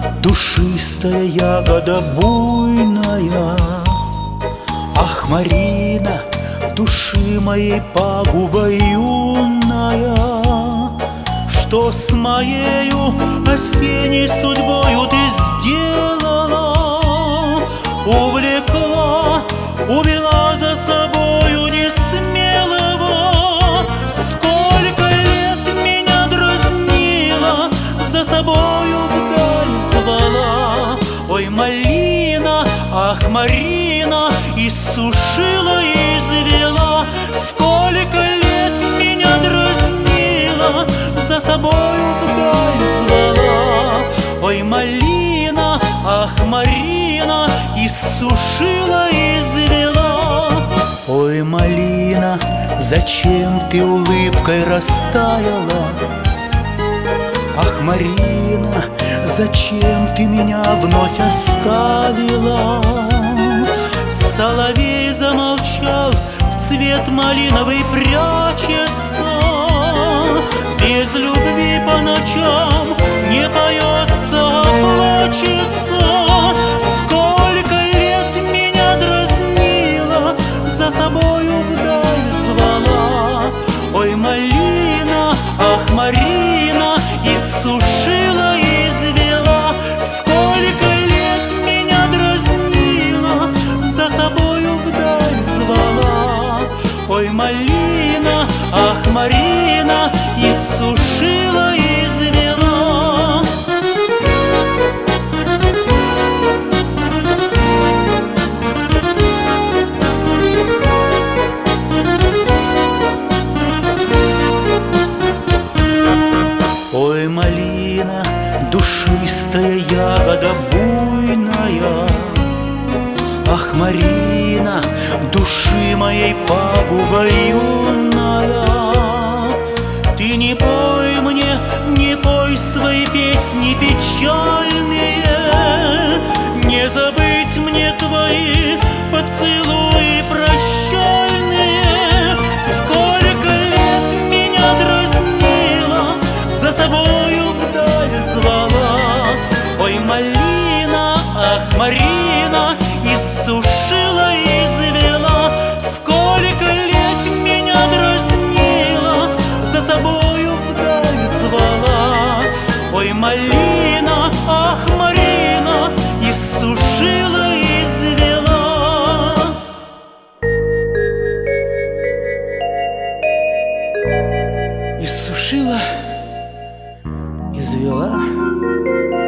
душистая ягода буйная. Ах, Марина, души моей пагуба юная, что с моею осенней судьбою ты сделала? Увлекла, увела за собою несмелого. Сколько лет меня дразнила, за собою вдаль звала. Ой, малина, ах, Марина, иссушила и извела. Сколько лет меня дразнила, за собою вдаль звала. Ой, малина, ах, Марина, иссушила и извела. Ой, малина, зачем ты улыбкой растаяла? Ах, Марина, зачем ты меня вновь оставила? Соловей замолчал, в цвет малиновый прячется. Без любви по ночам не поется, а плачется. Сколько лет меня дразнила, за собою вдаль звала. Ой, малина, ах, Марина, иссушила и извела. Сколько лет меня дразнила, за собою вдаль звала. Ой, малина, ах, Марина, иссушила и извела. Ой, малина, душистая ягода буйная. Ах, Марина, души моей пагуба юная. Ты не пой мне, не пой свои песни печальные. Не забыть мне твои поцелуи прощальные. Сколько лет меня дразнила, за собою вдаль звала. Ой, малина, ах, Марина, иссушила и извела. Сколько лет меня дразнила, за собою вдаль звала. Ой, малина, ах, Марина, иссушила и извела. Иссушила, извела.